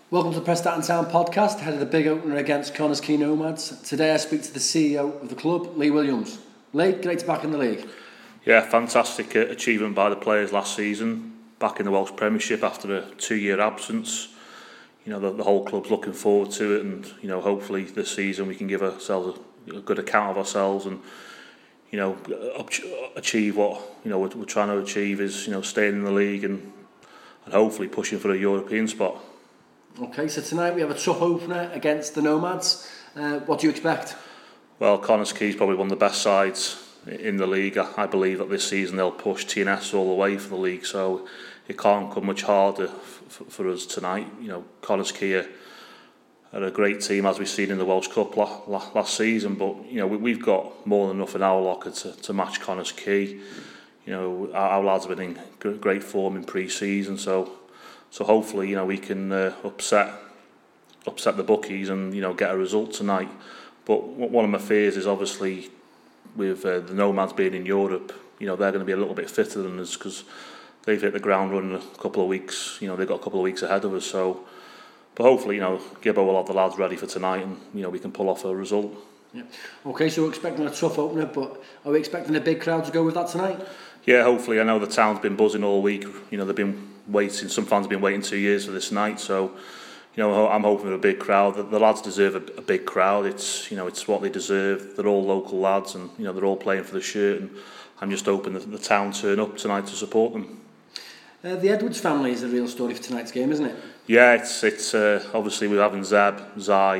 Welcome to the Prestatyn Town podcast, ahead of the big opener against Connah's Quay Nomads. Today I speak to the CEO of the club, Lee Williams. Lee, great to be back in the league. Yeah, fantastic achievement by the players last season, back in the Welsh Premiership after a 2-year absence. You know, the whole club's looking forward to it, and you know, hopefully this season we can give ourselves a good account of ourselves and you know, achieve what you know we're trying to achieve is staying in the league and hopefully pushing for a European spot. Okay, so tonight we have a tough opener against the Nomads. What do you expect? Well, Connah's Quay is probably one of the best sides in the league. I believe that this season they'll push TNS all the way for the league, so it can't come much harder for us tonight. You know, Connah's Quay are a great team, as we've seen in the Welsh Cup last season, but you know we've got more than enough in our locker to match Connah's Quay. You know, our lads have been in great form in pre-season, so hopefully we can upset the bookies and get a result tonight. But one of my fears is obviously with the Nomads being in Europe, they're going to be a little bit fitter than us because they've hit the ground running a couple of weeks. They've got a couple of weeks ahead of us. So, but hopefully Gibbo will have the lads ready for tonight and we can pull off a result. Yeah. Okay, so we're expecting a tough opener, but are we expecting a big crowd to go with that tonight? Yeah, hopefully. I know the town's been buzzing all week. They've been waiting. Some fans have been waiting 2 years for this night. So, I'm hoping for a big crowd. The lads deserve a big crowd. It's what they deserve. They're all local lads, and they're all playing for the shirt. And I'm just hoping that the town turn up tonight to support them. The Edwards family is the real story for tonight's game, isn't it? Yeah, it's obviously we're having Zeb, Zai,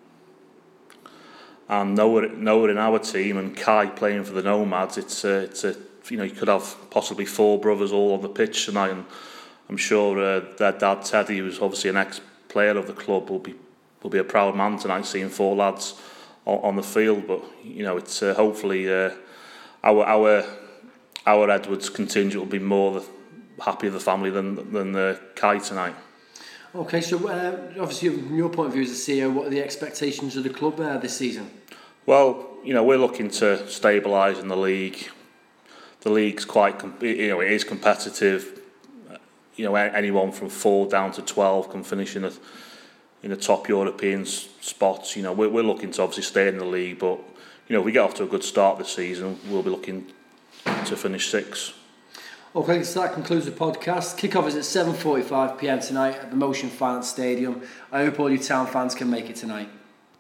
and Noah in our team, and Kai playing for the Nomads. It's you could have possibly 4 brothers all on the pitch tonight, and I'm sure their dad Teddy, who's obviously an ex-player of the club, will be a proud man tonight seeing 4 lads on the field. But it's hopefully our Edwards contingent will be more happy of the family than Kai tonight. Okay, so obviously from your point of view as the CEO, what are the expectations of the club this season? Well, we're looking to stabilise in the league. The league's quite, it is competitive. Anyone from 4 down to 12 can finish in a top European spot. We're looking to obviously stay in the league, but if we get off to a good start this season, we'll be looking to finish 6th. Okay, so that concludes the podcast. Kick-off is at 7:45 PM tonight at the Motion Finance Stadium. I hope all you town fans can make it tonight.